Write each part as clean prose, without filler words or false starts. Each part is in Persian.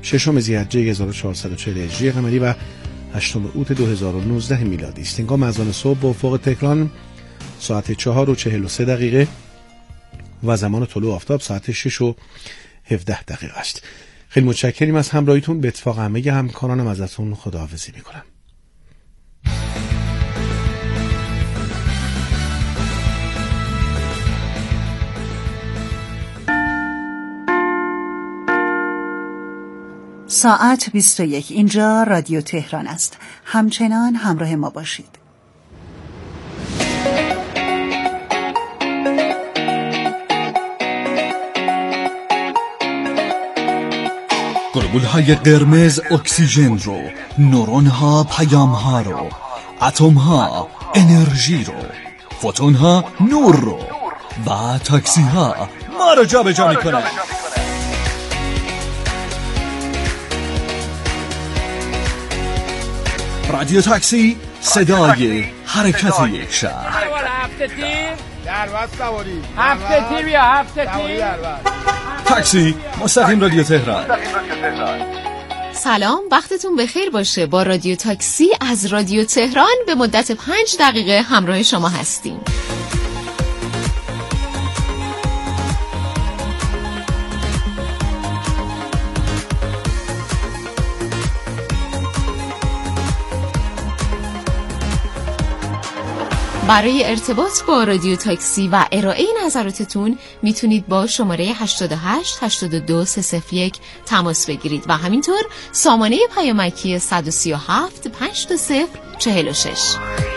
6 ذی‌حجه 1440 هجری قمری و 8 اوت 2019 میلادی است. هنگام اذان صبح به افق تهران ساعت 4:43 و زمان طلوع آفتاب ساعت 6:17 است. خیلی متشکریم از همراهیتون. به اتفاق همه همکارانم ازتون خداحافظی میکنم. ساعت 21. اینجا رادیو تهران است. همچنان همراه ما باشید. گلبول‌های قرمز اکسیژن رو، نورون‌ها پیام‌ها رو، اتم‌ها انرژی رو، فوتون‌ها نور رو و تاکسی‌ها ما رو جا به جا می‌کنن. رادیو تاکسی، صدای حرکت یک شهر. هفته تیر درواز سواری، هفته تیر بیا، هفته تیر تاکسی مستقیم رادیو تهران. سلام، وقتتون بخیر باشه. با رادیو تاکسی از رادیو تهران به مدت 5 دقیقه همراه شما هستیم. برای ارتباط با رادیو تاکسی و ارائه نظراتتون میتونید با شماره 88 82 301 تماس بگیرید و همینطور سامانه پیامکی 137 520 46.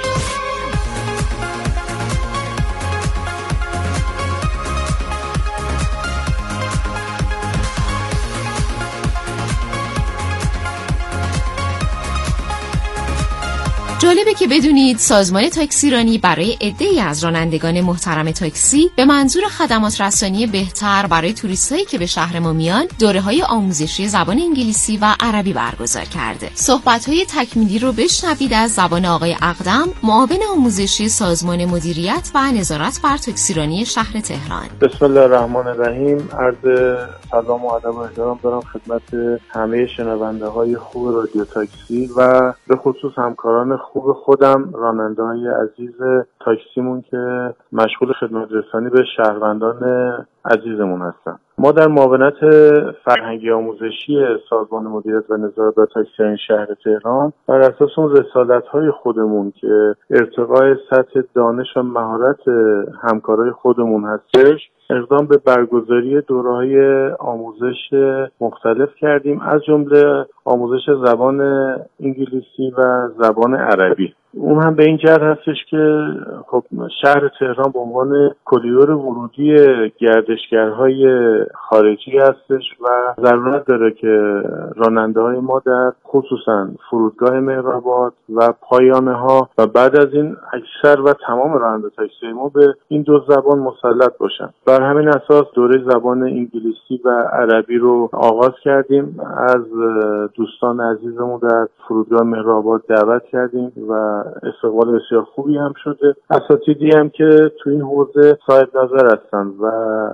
جالبه که بدونید سازمان تاکسیرانی برای عده‌ای از رانندگان محترم تاکسی به منظور خدمات رسانی بهتر برای توریستایی که به شهر ما میان دوره‌های آموزشی زبان انگلیسی و عربی برگزار کرده. صحبت‌های تکمیلی رو بشنوید از زبان آقای اقدم، معاون آموزشی سازمان مدیریت و نظارت بر تاکسیرانی شهر تهران. بسم الله الرحمن الرحیم. عرض سلام و ادب و احترام دارم خدمت همه شنونده‌های خوب رادیو تاکسی و به خصوص همکاران خوب خودم، راننده‌های عزیز تاکسیمون که مشغول خدمت رسانی به شهروندان عزیزمون هستن. ما در معاونت فرهنگی آموزشی سازمان مدیریت و نظارت بر تاکسیرانی شهر تهران بر اساس اون رسالت‌های خودمون که ارتقای سطح دانش و مهارت همکارای خودمون هستش، اقدام به برگزاری دوره‌های آموزش مختلف کردیم، از جمله آموزش زبان انگلیسی و زبان عربی. اون هم به این جهت هستش که خب شهر تهران به عنوان کریدور ورودی گردشگرهای خارجی هستش و ضرورت داره که راننده‌های ما در خصوصا فرودگاه مهرآباد و پایانه‌ها و بعد از این اکثر و تمام راننده تاکسی ما به این دو زبان مسلط باشن. بر همین اساس دوره زبان انگلیسی و عربی رو آغاز کردیم. از دوستان عزیزمون در فرودگاه مهرآباد دعوت کردیم و استقبال بسیار خوبی هم شده. اساتیدی هم که تو این حوزه صاحب نظر هستن و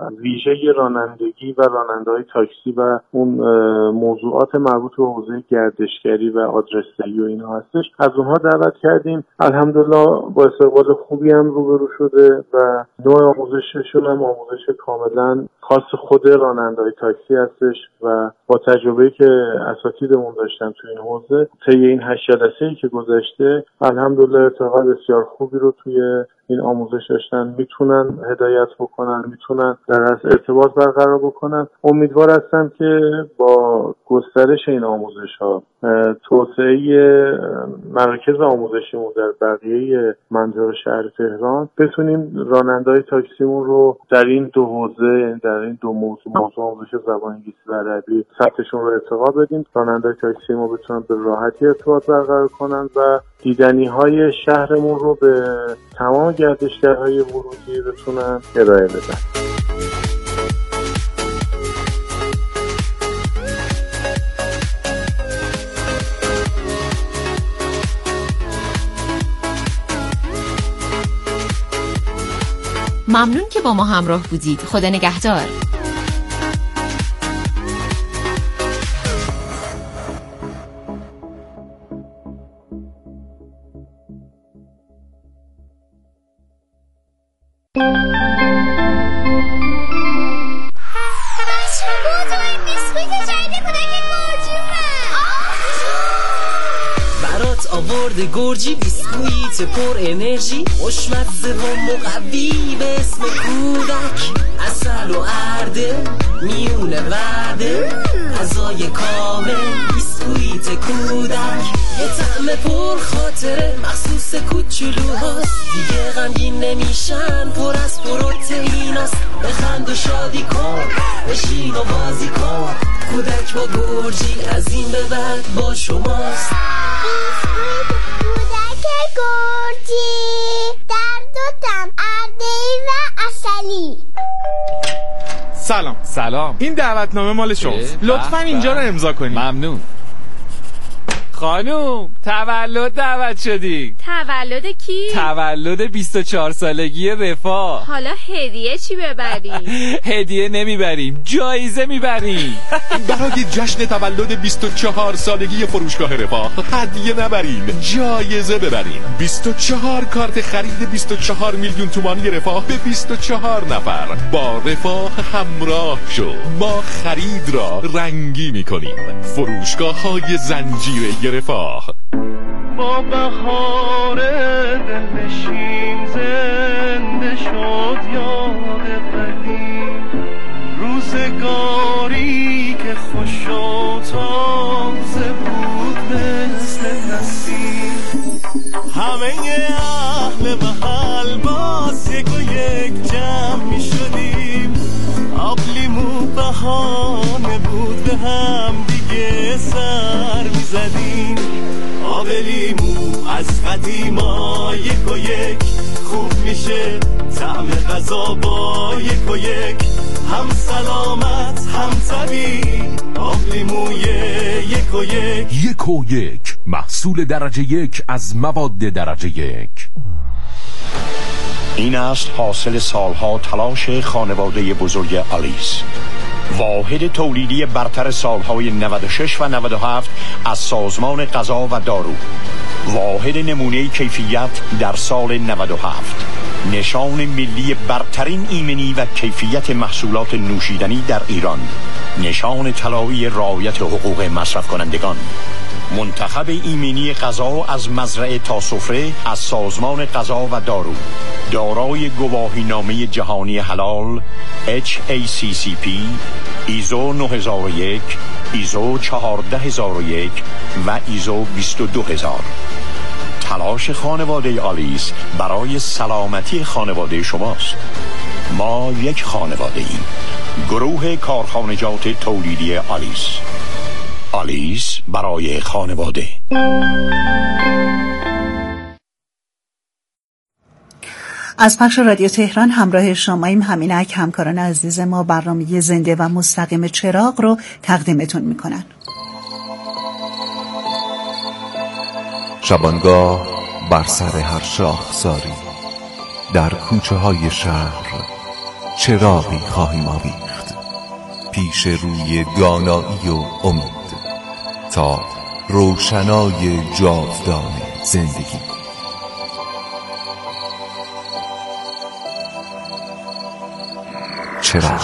ویژه رانندگی و راننده‌های تاکسی و اون موضوعات مربوط به حوزه گردشگری و آدرس‌دهی و اینا هستش، از اونها دعوت کردیم. الحمدلله با استقبال خوبی هم روبرو شده و نوع آموزششون هم آموزش کاملا خاص خود راننده‌های تاکسی هستش و با تجربه‌ای که اساتیدمون داشتن تو این حوزه طی این 8 جلسه‌ای که گذشته الحمدلله ارتقا بسیار خوبی رو توی این آموزش داشتن، میتونن هدایت بکنن، میتونن در از ارتباط برقرار بکنن. امیدوار هستم که با گسترش این آموزش‌ها، توسعه مراکز آموزشیمون در بقیه مناطق شهر تهران، بتونیم راننده‌های تاکسیمون رو در این دو حوزه، در این دو موضوع آموزش زبان انگلیسی و عربی سطحشون رو ارتقا بدیم. راننده‌های تاکسی ما بتونن به راحتی ارتباط برقرار کنن و دیدنی‌های شهرمون رو به تمام گردشگرهای ورودی بتونن ارائه بدن. ممنون که با ما همراه بودید. خدا نگهدار. آورده گرجی بیسکویت پر انرژی خوشمزه و مقوی به اسم کودک عسل و ارده میونه ورده غذای کامل بیسکویت کودک یه طعم پر خاطره مخصوص کوچولوهاست دیگه غمگین نمیشن پر از پروتئیناست بخند و شادی کن بشین و بازی کن کودک با گرجی از این به بعد با شماست کودک گرجی در دو طعم ارده‌ای و عسلی. سلام این دعوتنامه مال شماست لطفاً اینجا رو امضا کنید. ممنون. خانوم تولد دعوت شدی. تولد کی؟ تولد 24 سالگی رفاه. حالا هدیه چی ببریم؟ هدیه نمیبریم جایزه میبریم. برای جشن تولد 24 سالگی فروشگاه رفاه هدیه نبرین جایزه ببرین. 24 کارت خرید 24 میلیون تومانی رفاه به 24 نفر. با رفاه همراه شو ما خرید را رنگی میکنیم. فروشگاه های زنجیره رفاه. با بهار دلنشین زنده شد یاد قدیم روزگاری که خوش و تازه بود مثل نسیم همه اهل محل باز یک و یک جمع می شدیم آبلیمو بهانه بود به هم دیگه سر می زدیم آب لیمو از قدیما یک و یک خوب میشه طعم غذا با یک و یک هم سلامت هم طبیعی آب لیموی یک و یک. یک و یک محصول درجه یک از مواد درجه یک. این است حاصل سالها تلاش خانواده بزرگ آلیس، واحد تولیدی برتر سالهای 96 و 97 از سازمان غذا و دارو، واحد نمونه کیفیت در سال 97، نشان ملی برترین ایمنی و کیفیت محصولات نوشیدنی در ایران، نشان طلایی رعایت حقوق مصرف کنندگان، منتخب ایمنی غذا از مزرعه تا سفره از سازمان غذا و دارو، دارای گواهینامه جهانی حلال HACCP، ایزو 9001، ایزو 14001 و ایزو 22000. تلاش خانواده آلیس برای سلامتی خانواده شماست. ما یک خانواده ایم. گروه کارخانجات تولیدی آلیس. آلیس برای خانواده. از پخش رادیو تهران همراه شماییم. همینک همکاران عزیز ما برنامه زنده و مستقیم چراغ رو تقدیمتون میکنن. شبانگاه بر سر هر شاخساری در کوچه های شهر چراغی خواهیم آویخت پیش روی دانایی و امید تا روشنای جاودان زندگی. چراغ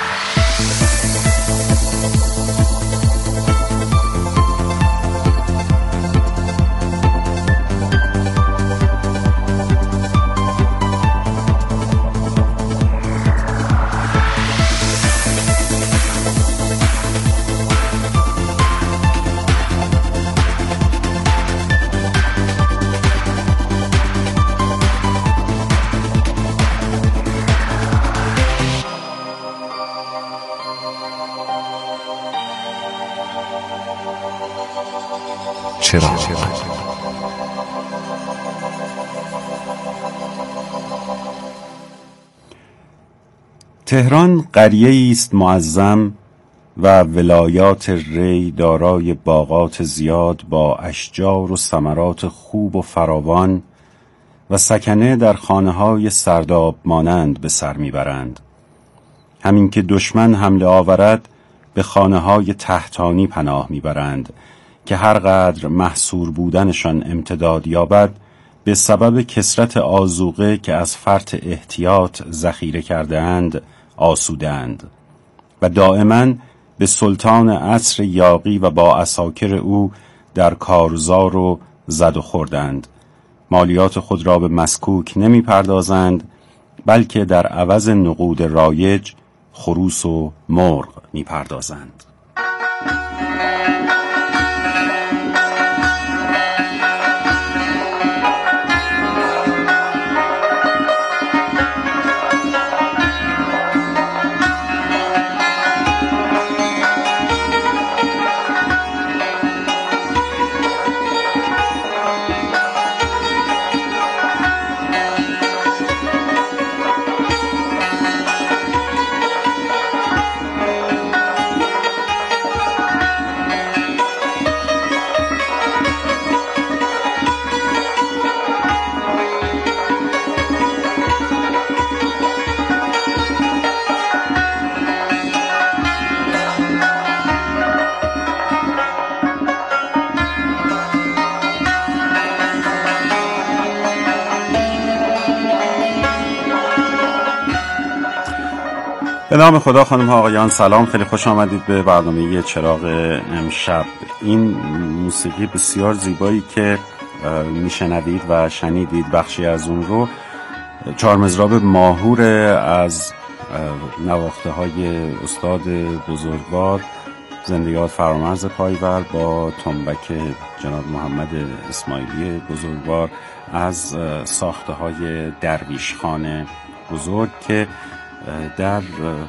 تهران قریه‌ای است معظم و ولایات ری دارای باغات زیاد با اشجار و ثمرات خوب و فراوان و سکنه در خانه‌های سرداب مانند به سر میبرند. همین که دشمن حمله آورد به خانه‌های تحتانی پناه میبرند که هر قدر محصور بودنشان امتداد یابد به سبب کثرت آذوقه که از فرط احتیاط ذخیره کرده‌اند آسوده‌اند و دائما به سلطان عصر یاغی و با عساکر او در کارزار و زد و خوردند. مالیات خود را به مسکوک نمی پردازند، بلکه در عوض نقود رایج خروس و مرغ می پردازند. به نام خدا، خانم ها آقایان، سلام، خیلی خوش آمدید به برنامه چراغ امشب. این موسیقی بسیار زیبایی که میشنوید و شنیدید بخشی از اون رو چهارمزراب ماهور از نواخته های استاد بزرگوار زنده یاد فرامرز پایور با تنبک جناب محمد اسماعیلی بزرگوار از ساخته های درویش خان بزرگ که در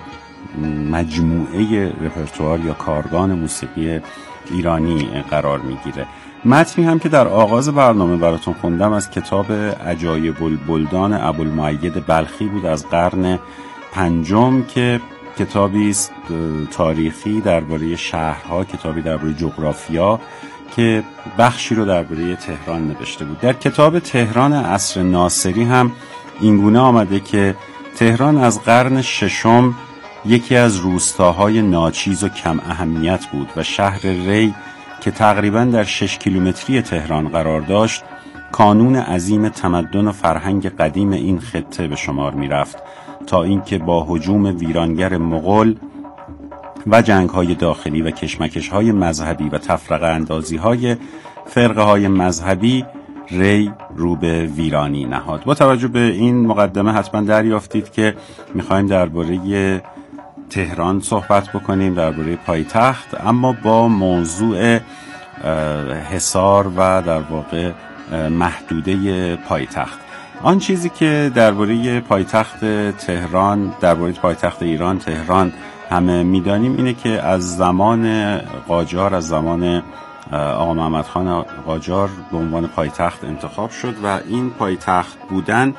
مجموعه رپرتوار یا کارگان موسیقی ایرانی قرار میگیره. متنی هم که در آغاز برنامه براتون خوندم از کتاب عجایب البلدان ابوالمؤید بلخی بود از قرن پنجم که کتابی است تاریخی درباره شهرها، کتابی درباره جغرافیا که بخشی رو درباره تهران نوشته بود. در کتاب تهران عصر ناصری هم اینگونه آمده که تهران از قرن ششم یکی از روستاهای ناچیز و کم اهمیت بود و شهر ری که تقریباً در 6 کیلومتری تهران قرار داشت کانون عظیم تمدن و فرهنگ قدیم این خطه به شمار می رفت تا اینکه با هجوم ویرانگر مغول و جنگ‌های داخلی و کشمکش‌های مذهبی و تفرقه اندازی‌های فرقه‌های مذهبی ری رو به ویرانی نهاد. با توجه به این مقدمه حتما دریافتید که می‌خوایم درباره تهران صحبت بکنیم، درباره پایتخت، اما با موضوع حصار و در واقع محدوده پایتخت. آن چیزی که درباره پایتخت تهران، درباره پایتخت ایران تهران همه می‌دانیم اینه که از زمان قاجار، از زمان آقا محمد خان قاجار به عنوان پایتخت انتخاب شد و این پایتخت بودن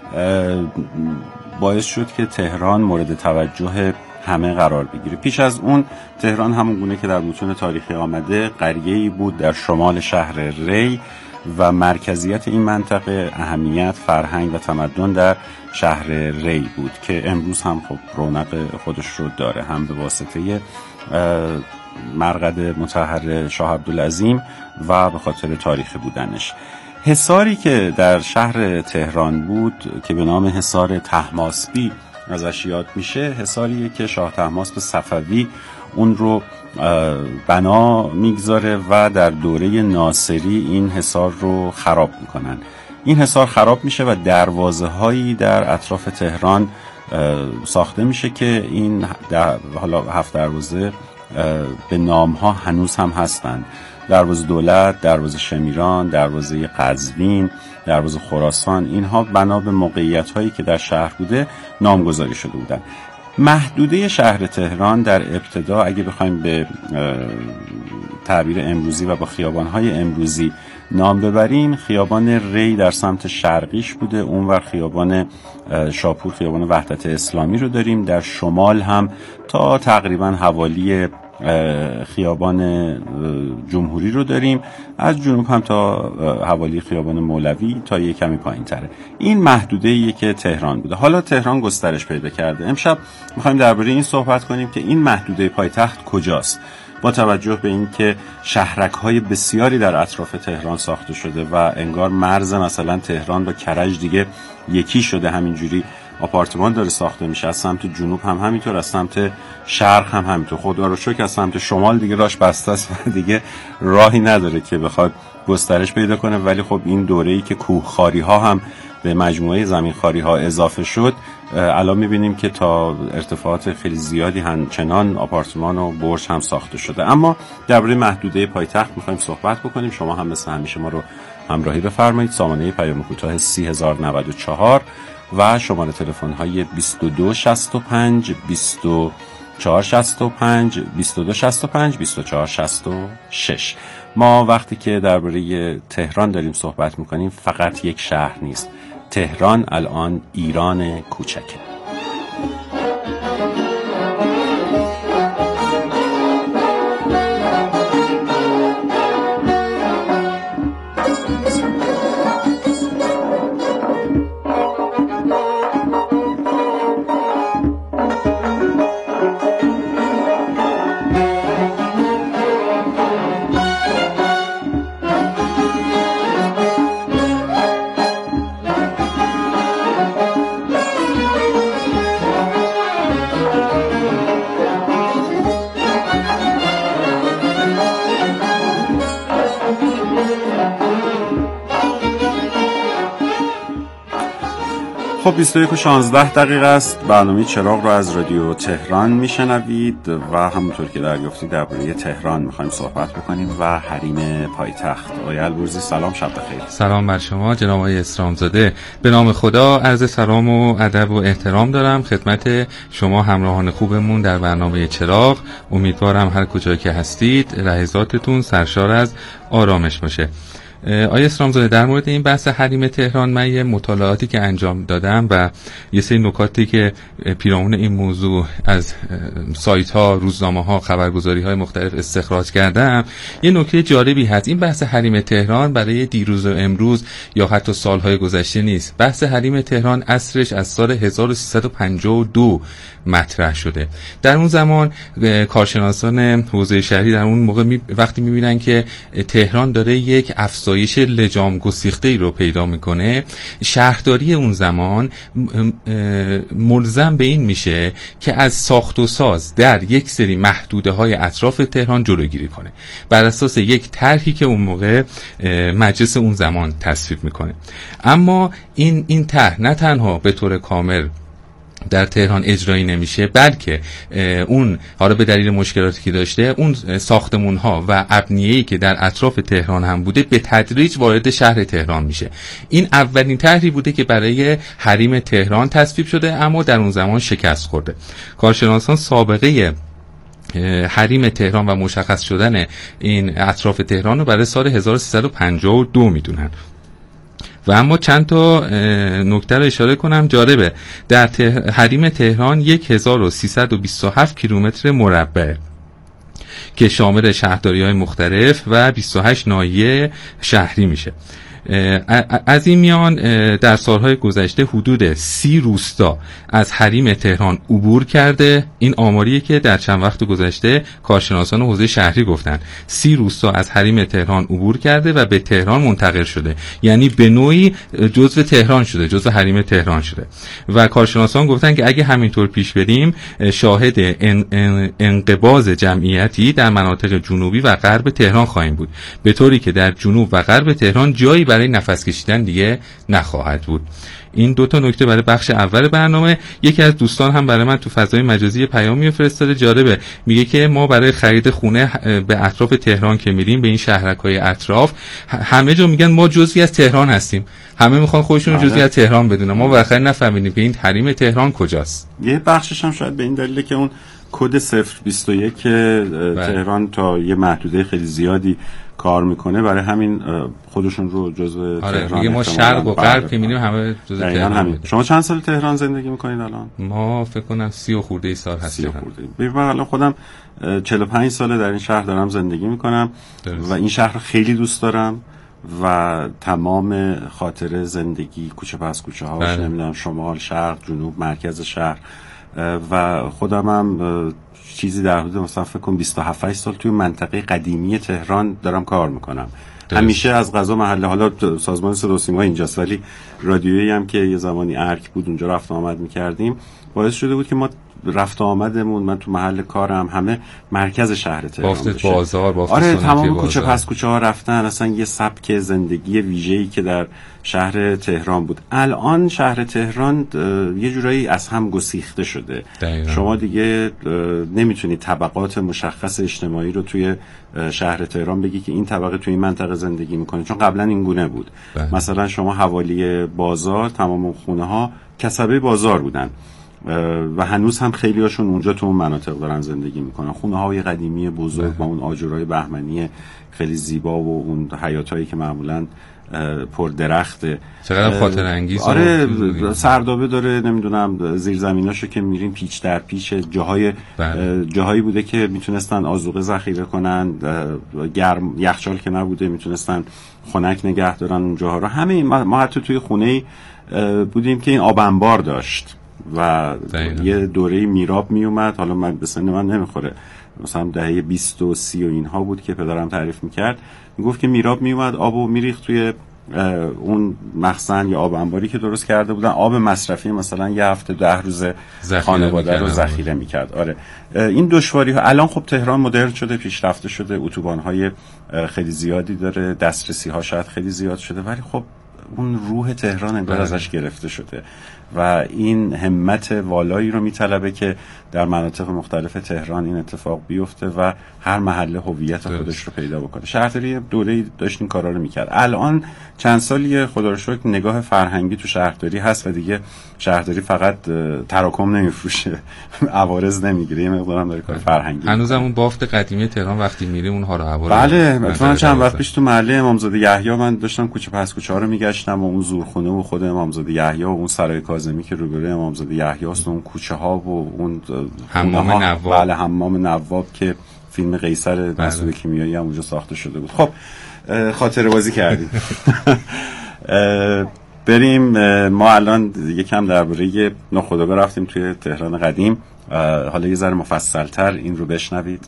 باعث شد که تهران مورد توجه همه قرار بگیره. پیش از اون تهران همون گونه که در متون تاریخی آمده قریه‌ای بود در شمال شهر ری و مرکزیت این منطقه اهمیت، فرهنگ و تمدن در شهر ری بود که امروز هم خب رونق خودش رو داره، هم به واسطه مرقد مطهر شاه عبدالعظیم و به خاطر تاریخی بودنش. حصاری که در شهر تهران بود که به نام حصار طهماسبی ازش یاد میشه، حصاریه که شاه طهماسب صفوی اون رو بنا میگذاره و در دوره ناصری این حصار رو خراب میکنن. این حصار خراب میشه و دروازه هایی در اطراف تهران ساخته میشه که این حالا 7 دروازه به نام ها هنوز هم هستند: دروازه دولت، دروازه شمیران، دروازه قزوین، دروازه خراسان. اینها بنا به موقعیت هایی که در شهر بوده نامگذاری شده بودند. محدوده شهر تهران در ابتدا اگه بخوایم به تعبیر امروزی و با خیابان های امروزی نام ببریم، خیابان ری در سمت شرقیش بوده، اونور خیابان شاپور، خیابان وحدت اسلامی رو داریم، در شمال هم تا تقریبا حوالی خیابان جمهوری رو داریم، از جنوب هم تا حوالی خیابان مولوی تا یک کمی پایین تره. این محدوده‌ایه که تهران بوده. حالا تهران گسترش پیدا کرده. امشب می‌خوایم درباره این صحبت کنیم که این محدوده پایتخت کجاست. با توجه به اینکه شهرک‌های بسیاری در اطراف تهران ساخته شده و انگار مرز مثلا تهران با کرج دیگه یکی شده، همینجوری آپارتمان داره ساخته میشه. از سمت جنوب هم همینطور، از سمت شرق هم همینطور. خدا رو شکر از سمت شمال دیگه راهش بسته است و دیگه راهی نداره که بخواد گسترش پیدا کنه. ولی خب این دوره‌ای که کوهخواری ها هم به مجموعه زمینخواری ها اضافه شد، الان میبینیم که تا ارتفاعات خیلی زیادی همچنان آپارتمان و برج هم ساخته شده. اما درباره محدوده پایتخت میخوایم صحبت بکنیم. شما هم مثل همیشه ما رو همراهی بفرمایید. سامانه پیام کوتاه 3094 و شماره تلفن های 2265 2465 2265 2466. ما وقتی که درباره تهران داریم صحبت میکنیم فقط یک شهر نیست. تهران الان ایران کوچکه. خب 21:16 است. برنامه چراغ رو از رادیو تهران میشنوید و همونطور که دریافتید درباره تهران میخوایم صحبت بکنیم و حریم پایتخت. آقای البرزی سلام، شب بخیر. سلام بر شما جناب آقای اسلامزاده. به نام خدا عرض سلام و ادب و احترام دارم خدمت شما همراهان خوبمون در برنامه چراغ. امیدوارم هر کجا که هستید لحظاتتون سرشار از آرامش باشه. آقای اسلامزاده، در مورد این بحث حریم تهران من یه مطالعاتی که انجام دادم و یه سری نکاتی که پیرامون این موضوع از سایت ها، روزنامه ها، خبرگزاری های مختلف استخراج کردم، یه نکته جالبی هست. این بحث حریم تهران برای دیروز و امروز یا حتی سالهای گذشته نیست. بحث حریم تهران اصرش از سال 1352 مطرح شده. در اون زمان کارشناسان حوزه شهری در اون موقع وقتی میبینن که تهران داره یک افزایش لجام گسیخته‌ای رو پیدا میکنه، شهرداری اون زمان ملزم به این میشه که از ساخت و ساز در یک سری محدوده های اطراف تهران جلوگیری کنه بر اساس یک طرحی که اون موقع مجلس اون زمان تصویب میکنه. اما این طرح نه تنها به طور کامل در تهران اجرایی نمیشه، بلکه اون حالا به دلیل مشکلاتی که داشته، اون ساختمون ها و ابنیه‌ای که در اطراف تهران هم بوده به تدریج وارد شهر تهران میشه. این اولین طرحی بوده که برای حریم تهران تصویب شده، اما در اون زمان شکست خورده. کارشناسان سابقه حریم تهران و مشخص شدن این اطراف تهران رو برای سال 1352 میدونن. و اما چند تا نکته رو اشاره کنم جالبه. در حریم تهران 1327 کیلومتر مربع که شامل شهرداری‌های مختلف و 28 ناحیه شهری میشه. از این میان در سالهای گذشته حدود 30 روستا از حریم تهران عبور کرده. این آماریه که در چند وقت گذشته کارشناسان حوزه شهری گفتن. 30 روستا از حریم تهران عبور کرده و به تهران منتقل شده، یعنی به نوعی جزء تهران شده، جزء حریم تهران شده. و کارشناسان گفتن که اگه همینطور پیش بریم شاهد انقباض جمعیتی در مناطق جنوبی و غرب تهران خواهیم بود، به طوری که در جنوب و غرب تهران جایی برای نفس کشیدن دیگه نخواهد بود. این دو تا نکته برای بخش اول برنامه. یکی از دوستان هم برای من تو فضای مجازی پیامی فرستاده، جالبه، میگه که ما برای خرید خونه به اطراف تهران که میریم، به این شهرک‌های اطراف، همه جا میگن ما جزئی از تهران هستیم، همه میخوان خودشون جزئی از تهران بدونن. ما واقعا نفهمیدیم که این حریم تهران کجاست. یه بخشش هم شاید به این دلیله که اون کد 021 تهران تا یه محدوده خیلی زیادی کار میکنه، برای همین خودشون رو جزء تهران میگه. ما شرق و غرب که می‌بینیم همه جزء تهران. شما چند سال تهران زندگی میکنید الان؟ ما فکر کنم 30 خورده سال هستیم. من الان خودم 45 ساله در این شهر دارم زندگی میکنم و این شهر رو خیلی دوست دارم و تمام خاطر زندگی کوچه پس کوچه هاش، نمیدونم شمال، شرق، جنوب، مرکز شهر و خودم هم چیزی در حدود مثلا فکر کنم 27 سال توی منطقه قدیمی تهران دارم کار میکنم. همیشه از قضا محله، حالا سازمان صدا و سیما اینجاست ولی رادیویی هم که یه زمانی ارک بود اونجا رفت آمد میکردیم، باعث شده بود که ما رفت آمدمون، من تو محل کارم همه مرکز شهر تهران بافت بازار، بافت آره تمام کوچه پس کوچه ها رفتن، اصلا یه سبک زندگی ویژه‌ای که در شهر تهران بود. الان شهر تهران یه جورایی از هم گسیخته شده. دقیقا. شما دیگه نمیتونی طبقات مشخص اجتماعی رو توی شهر تهران بگی که این طبقه توی این منطقه زندگی میکنه، چون قبلا این گونه بود. مثلا شما حوالی بازار تمام خونه ها کسبه بازار بودن و هنوز هم خیلی هاشون اونجا تو اون مناطق دارن زندگی میکنن. خونه های قدیمی بزرگ با اون آجرهای بهمنی خیلی زیبا و اون حیاطایی که معمولا پر درخته، چقدر خاطر انگیز. آره سردابه داره، نمیدونم زیرزمیناشو که میریم پیچ در پیچ، جاهایی بوده که میتونستن آذوقه ذخیره کنن، گرم یخچال که نبوده میتونستن خنک نگه دارن اون جاها رو. همه ما حتی توی خونه بودیم که این آب انبار داشت و یه دوره میراب میومد، حالا من به سن من نمیخوره، مثلا دهه 20 و 30 و اینها بود که پدرم تعریف میکرد، میگفت که میراب میومد آبو میریخت توی اون مخزن یا آب انباری که درست کرده بودن، آب مصرفی مثلا یه هفته 10 روز خانواده رو ذخیره میکرد. آره این دشواری ها الان خب تهران مدرن شده، پیشرفته شده، اتوبان های خیلی زیادی داره، دسترسی ها شاید خیلی زیاد شده، ولی خب اون روح تهران انگار ازش گرفته شده و این همت والایی رو میطلبه که در مناطق مختلف تهران این اتفاق بیفته و هر محله هویت خودش رو پیدا بکنه. شهرداری دوره‌ای داشت این کارا رو میکرد. الان چند سالیه خدا رو شکر نگاه فرهنگی تو شهرداری هست و دیگه شهرداری فقط تراکم نمیفروشه، عوارض نمیگیره، یه مقدار هم داره کار فرهنگی. هنوزم اون بافت قدیمی تهران وقتی میری اونها رو هوا. بله مثلا چند وقت پیش تو محله امامزاده یحیی من داشتم کوچه پس کوچه ها رو میگشتم و اون زورخونه و خود امامزاده یحیی و اون سرای کاظمی که روبروی امامزاده یحیی است و اون کوچه ها و اون حمام نواب. بله حمام نواب که فیلم قیصر مسعود کیمیایی هم اونجا ساخته شده بود. خب خاطره بازی کردیم. بریم ما الان یکم درباره ناخودآگاه رفتیم توی تهران قدیم، حالا یه ذره مفصل‌تر این رو بشنوید.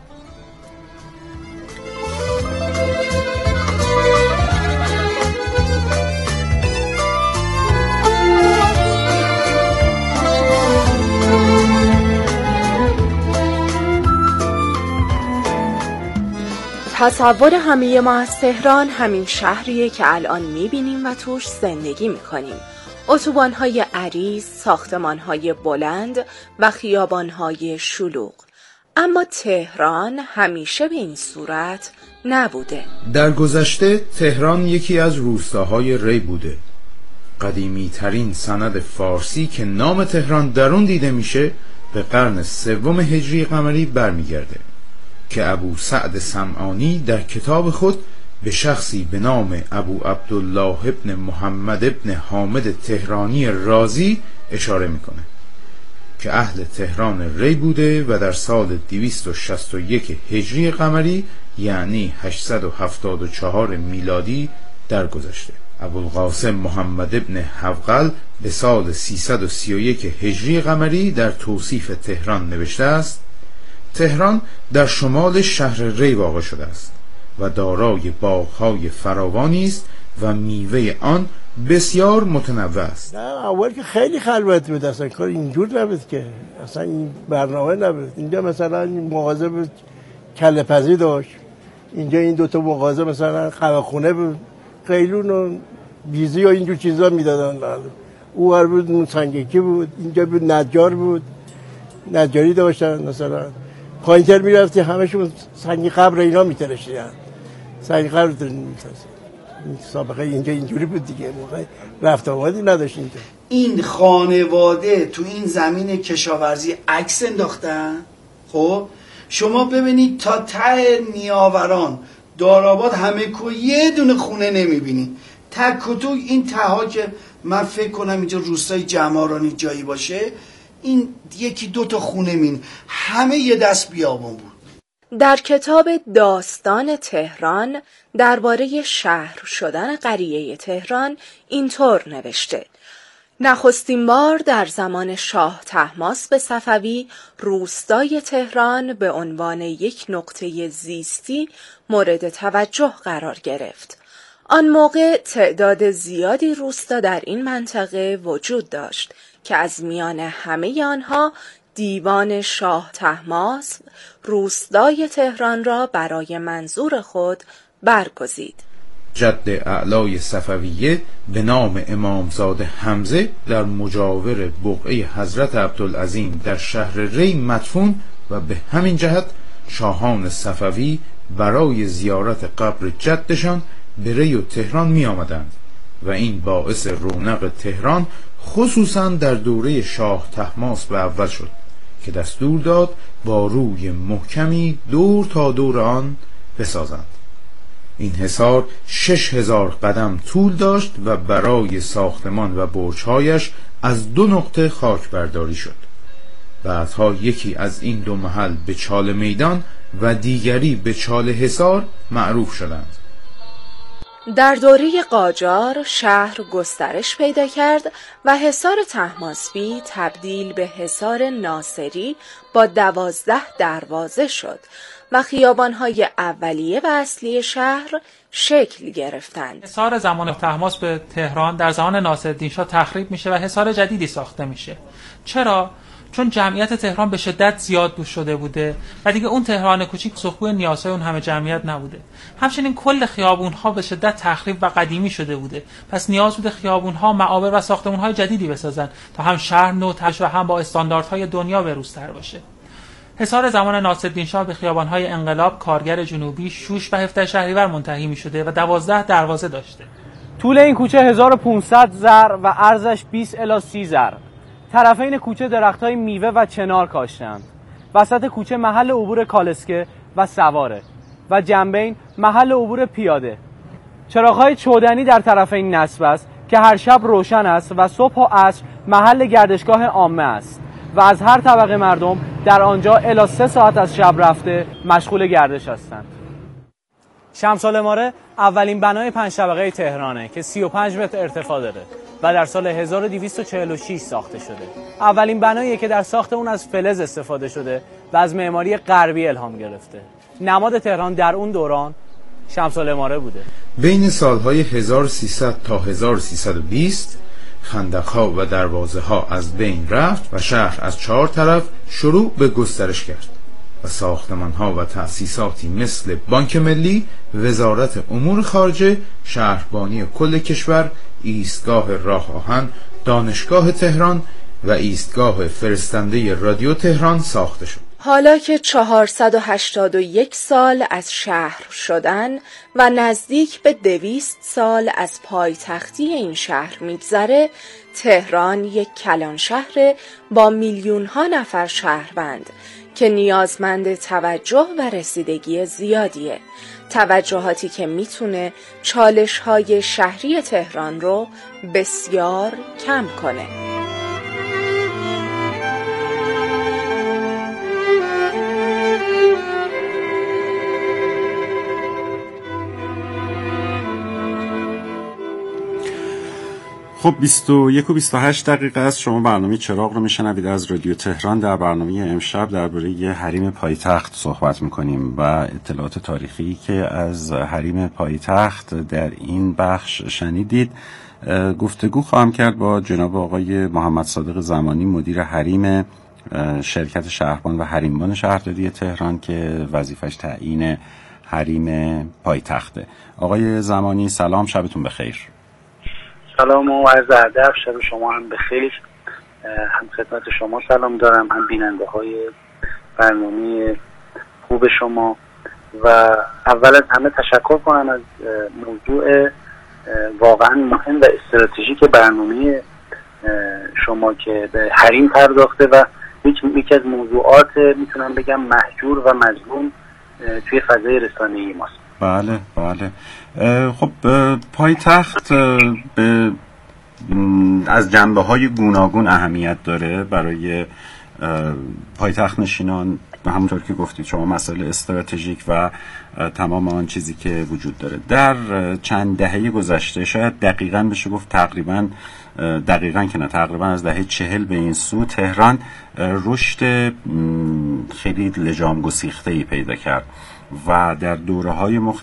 تصور همه ما از تهران همین شهریه که الان میبینیم و توش زندگی میکنیم. اتوبان‌های عریض، ساختمان‌های بلند و خیابان‌های شلوغ. اما تهران همیشه به این صورت نبوده. در گذشته تهران یکی از روستاهای ری بوده. قدیمی ترین سند فارسی که نام تهران در اون دیده میشه به قرن 3 هجری قمری برمیگرده که ابو سعد سمعانی در کتاب خود به شخصی به نام ابو عبدالله ابن محمد ابن حامد تهرانی رازی اشاره میکنه که اهل تهران ری بوده و در سال 261 هجری قمری یعنی 874 میلادی درگذشته. ابوالقاسم محمد ابن حوقل به سال 331 هجری قمری در توصیف تهران نوشته است: تهران در شمال شهر ری واقع شده است و دارای باغ‌های فراوانی است و میوه آن بسیار متنوع است. نه اول که خیلی خلوت بود، اصلا کار اینجور نبود که، اصلا این برنامه نبود. اینجا مثلا این مغازه بود کله پزی داشت، اینجا این دوتا مغازه مثلا قهوه‌خونه بود، قیلون و بیزی و اینجور چیزا میدادن. او هر بود سنگکی بود، اینجا بود نجار بود، نجاری داشتن. مثلا پایین‌تر میرفتی همشون سنگ قبر اینا میتراشیدن، سنگ قبر میتراشیدن. سابقه اینجا اینجوری بود دیگه، موقع رفت آمدی نداشت اینجا. این خانواده تو این زمین کشاورزی عکس انداختن. خب شما ببینید تا ته نیاوران داراباد همه کو یه دونه خونه نمیبینید. تک و تو این تها که من فکر کنم اینجا روستای جمارانی جایی باشه، این یکی دوتا خونه مین، همه یه دست بیابون بود. در کتاب داستان تهران درباره شهر شدن قریه تهران اینطور نوشته: نخستین بار در زمان شاه طهماسب صفوی روستای تهران به عنوان یک نقطه زیستی مورد توجه قرار گرفت. آن موقع تعداد زیادی روستا در این منطقه وجود داشت که از میان همه آنها دیوان شاه طهماسب روستای تهران را برای منظور خود برگزید. جد اعلای صفویه به نام امامزاده حمزه در مجاور بقعه حضرت عبدالعظیم در شهر ری مدفون و به همین جهت شاهان صفوی برای زیارت قبر جدشان به ری و تهران می آمدند و این باعث رونق تهران خصوصا در دوره شاه طهماسب اول شد که دستور داد با روی محکمی دور تا دور آن بسازند. این حصار 6000 قدم طول داشت و برای ساختمان و برج‌هایش از 2 نقطه خاک برداری شد. بعدها یکی از این 2 محل به چال میدان و دیگری به چال حصار معروف شدند. در دوره قاجار شهر گسترش پیدا کرد و حصار طهماسبی تبدیل به حصار ناصری با 12 دروازه شد و خیابان‌های اولیه و اصلی شهر شکل گرفتند. حصار زمان طهماسب به تهران در زمان ناصرالدین شاه تخریب میشه و حصار جدیدی ساخته میشه. چرا؟ چون جمعیت تهران به شدت زیاد شده بوده و دیگه اون تهران کوچیک سخبوی نیازهای اون همه جمعیت نبوده. همچنین کل خیابون‌ها به شدت تخریب و قدیمی شده بوده. پس نیاز بوده خیابون‌ها، معابر و ساختمان‌های جدیدی بسازن تا هم شهر نوتر و هم با استانداردهای دنیا بروزتر باشه. حصار زمان ناصرالدین شاه به خیابان‌های انقلاب، کارگر جنوبی، شوش و 17 شهریور منتهی می‌شده و 12 دروازه داشته. طول این کوچه 1500 ذر و عرضش 20 الی 30 ذر. طرفین کوچه درختای میوه و چنار کاشتند. وسط کوچه محل عبور کالسکه و سواره و جنبین محل عبور پیاده. چراغ‌های چودنی در طرفین نصب است که هر شب روشن است و صبح و عصر محل گردشگاه عامه است و از هر طبقه مردم در آنجا الی 3 ساعت از شب رفته مشغول گردش هستند. شمس‌العماره اولین بنای 5 طبقه تهرانه که 35 متر ارتفاع داره و در سال 1246 ساخته شده. اولین بناییه که در ساخت اون از فلز استفاده شده و از معماری غربی الهام گرفته. نماد تهران در اون دوران شمس‌العماره بوده. بین سالهای 1300 تا 1320 خندق‌ها و دروازه‌ها از بین رفت و شهر از 4 طرف شروع به گسترش کرد و ساختمان‌ها و تأسیساتی مثل بانک ملی، وزارت امور خارجه، شهربانی کل کشور، ایستگاه راه آهن، دانشگاه تهران و ایستگاه فرستنده رادیو تهران ساخته شد. حالا که 481 سال از شهر شدن و نزدیک به 200 سال از پایتختی این شهر میگذره، تهران یک کلان شهر با میلیون‌ها نفر شهروند که نیازمند توجه و رسیدگی زیادیه. توجهاتی که میتونه چالش‌های شهری تهران رو بسیار کم کنه. خب 21 و 28 دقیقه است. شما برنامه چراغ رو میشنوید از رادیو تهران. در برنامه امشب درباره حریم پایتخت صحبت میکنیم و اطلاعات تاریخی که از حریم پایتخت در این بخش شنیدید. گفتگو خواهم کرد با جناب آقای محمد صادق زمانی، مدیر حریم شرکت شهربان و حریمبان شهرداری تهران که وظیفش تعیین حریم پایتخته. آقای زمانی سلام، شبتون بخیر. سلام و عرض ادب، شب شما هم بخیر. هم خدمت شما سلام دارم، هم بیننده های برنامه خوب شما. و اول از همه تشکر کنم از موضوع واقعا مهم و استراتژیک برنامه شما که به حریم پرداخته و یکی از موضوعات میتونم بگم محجور و مظلوم توی فضای رسانه‌ای ماست. بله بله. خب پایتخت از جنبه‌های گوناگون اهمیت داره برای پایتخت نشینان. و همونطور که گفتید شما مسائل استراتژیک و تمام آن چیزی که وجود داره در چند دهه گذشته، شاید دقیقاً بشه گفت تقریباً که نه، تقریباً از دهه 40 به این سو تهران رشد خیلی لجام گسیخته‌ای پیدا کرد و در دوره‌های